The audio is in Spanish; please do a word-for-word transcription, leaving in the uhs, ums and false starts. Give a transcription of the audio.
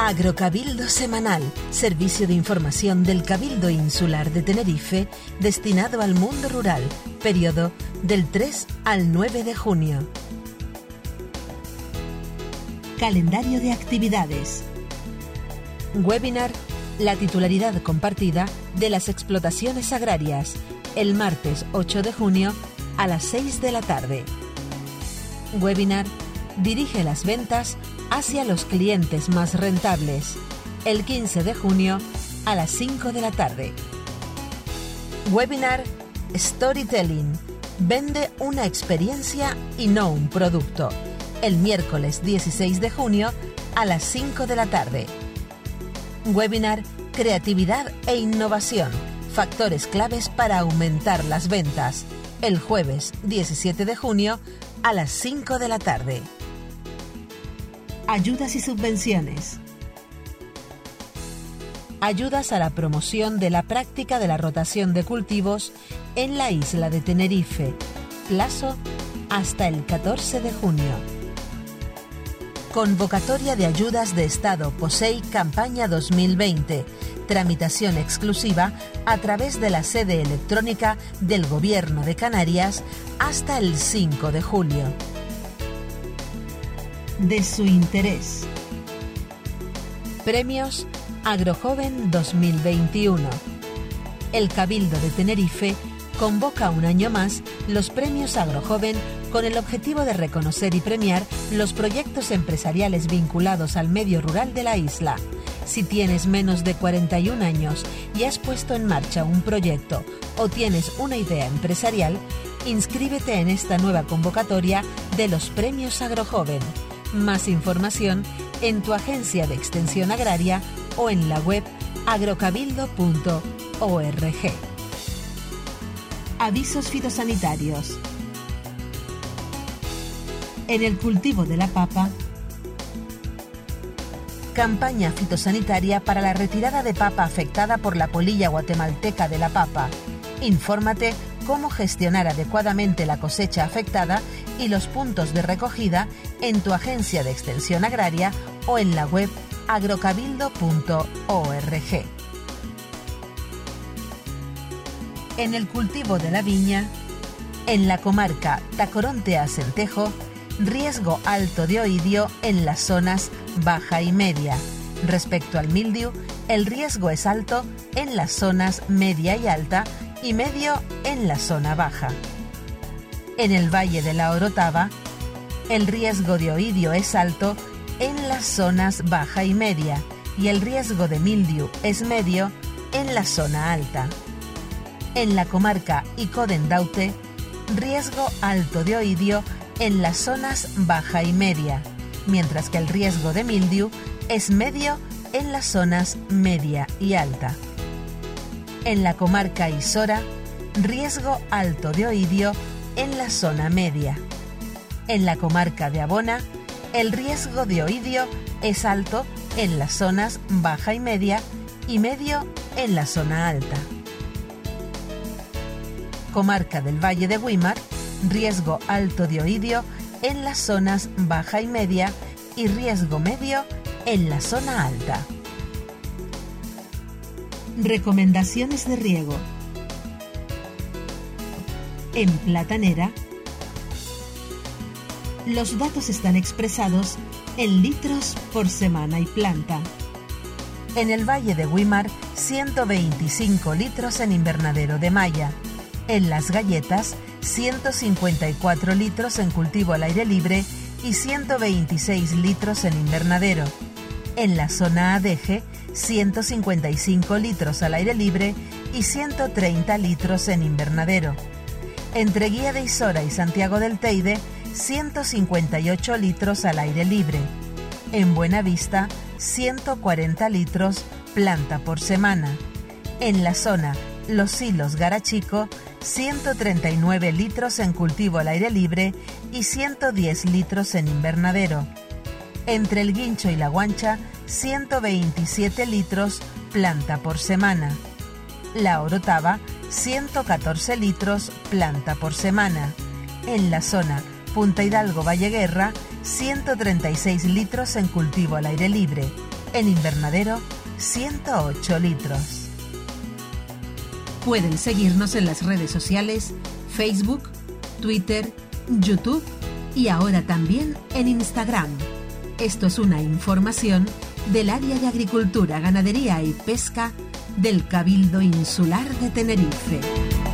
Agrocabildo Semanal, servicio de información del Cabildo Insular de Tenerife destinado al mundo rural, periodo del tres al nueve de junio. Calendario de actividades. Webinar: la titularidad compartida de las explotaciones agrarias, el martes ocho de junio a las seis de la tarde. Webinar: dirige las ventas hacia los clientes más rentables, el quince de junio a las cinco de la tarde. Webinar: Storytelling: vende una experiencia y no un producto, el miércoles dieciséis de junio a las cinco de la tarde. Webinar: Creatividad e innovación, factores claves para aumentar las ventas, el jueves diecisiete de junio a las cinco de la tarde. Ayudas y subvenciones. Ayudas a la promoción de la práctica de la rotación de cultivos en la isla de Tenerife. Plazo hasta el catorce de junio. Convocatoria de ayudas de Estado P O S E I Campaña dos mil veinte. Tramitación exclusiva a través de la sede electrónica del Gobierno de Canarias hasta el cinco de julio. De su interés. Premios Agrojoven dos mil veintiuno. El Cabildo de Tenerife convoca un año más los premios Agrojoven con el objetivo de reconocer y premiar los proyectos empresariales vinculados al medio rural de la isla. Si tienes menos de cuarenta y un años y has puesto en marcha un proyecto o tienes una idea empresarial, inscríbete en esta nueva convocatoria de los premios Agrojoven. Más información en tu agencia de extensión agraria o en la web agrocabildo punto org. Avisos fitosanitarios. En el cultivo de la papa, campaña fitosanitaria para la retirada de papa afectada por la polilla guatemalteca de la papa. Infórmate cómo gestionar adecuadamente la cosecha afectada y los puntos de recogida en tu agencia de extensión agraria o en la web agrocabildo punto org. En el cultivo de la viña, en la comarca Tacoronte-Acentejo, riesgo alto de oidio en las zonas baja y media. Respecto al mildiu, el riesgo es alto en las zonas media y alta y medio en la zona baja. En el Valle de la Orotava, el riesgo de oidio es alto en las zonas baja y media y el riesgo de mildiu es medio en la zona alta. En la comarca Icoden-Daute, riesgo alto de oidio en las zonas baja y media, mientras que el riesgo de mildiu es medio en las zonas media y alta. En la comarca Isora, riesgo alto de oidio en la zona media. En la comarca de Abona, el riesgo de oidio es alto en las zonas baja y media y medio en la zona alta. Comarca del Valle de Güímar, riesgo alto de oidio en las zonas baja y media y riesgo medio en la zona alta. Recomendaciones de riego. En Platanera, los datos están expresados en litros por semana y planta. En el Valle de Güímar, ciento veinticinco litros en invernadero de malla. En Las Galletas, ciento cincuenta y cuatro litros en cultivo al aire libre y ciento veintiséis litros en invernadero. En la zona Adeje, ciento cincuenta y cinco litros al aire libre y ciento treinta litros en invernadero. Entre Guía de Isora y Santiago del Teide, ciento cincuenta y ocho litros al aire libre. En Buenavista, ciento cuarenta litros planta por semana. En la zona Los Silos Garachico, ciento treinta y nueve litros en cultivo al aire libre y ciento diez litros en invernadero. Entre el Guincho y la Guancha, ciento veintisiete litros planta por semana. La Orotava, ciento catorce litros planta por semana. En la zona Punta Hidalgo Valleguerra, ciento treinta y seis litros en cultivo al aire libre. En invernadero, ciento ocho litros. Pueden seguirnos en las redes sociales, Facebook, Twitter, YouTube y ahora también en Instagram. Esto es una información del Área de Agricultura, Ganadería y Pesca del Cabildo Insular de Tenerife.